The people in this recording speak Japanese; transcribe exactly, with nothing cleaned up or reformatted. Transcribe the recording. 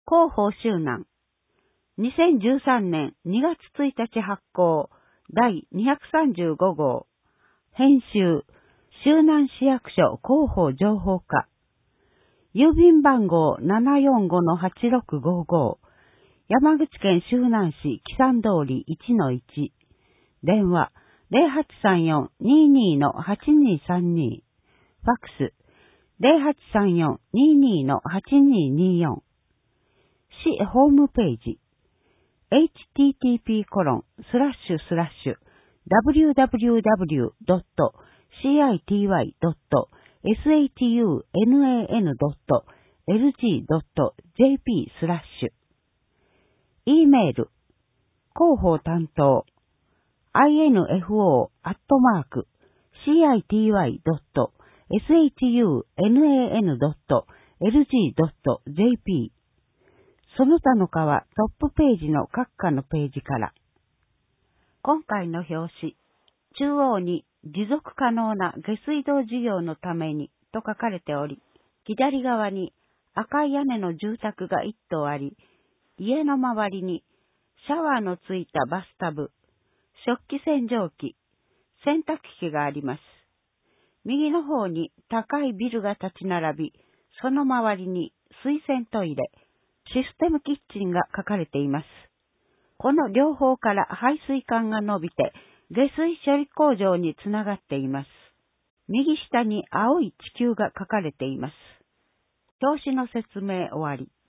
広報周南。にせんじゅうさんねんにがつついたち発行だいにひゃくさんじゅうごごう。編集、周南市役所広報情報課。郵便番号 ななよんごのはちろくごご。山口県周南市木山通り いちのいち。電話 ゼロはちさんよんにーにーのはちにーさんに。ファックス ゼロはちさんよんにーにーのはちにーにーよん。市ホームページ エイチティーティーピーコロンスラッシュスラッシュダブリューダブリューダブリュードットシーアイティーワイドットエスエイチユーエヌエーエヌドットエルジードットジェーピースラッシュ。 E メール広報担当 アイエヌエフオー アットマーク シーアイティーワイドットエスエイチユーエヌエーエヌドットエルジードットジェーピー。その他の課はトップページの各課のページから。今回の表紙、中央に持続可能な下水道事業のためにと書かれており、左側に赤い屋根の住宅が一棟あり、家の周りにシャワーのついたバスタブ、食器洗浄機、洗濯機があります。右の方に高いビルが立ち並び、その周りに水洗トイレ、システムキッチンが書かれています。この両方から排水管が伸びて下水処理工場につながっています。右下に青い地球が書かれています。表紙の説明終わり。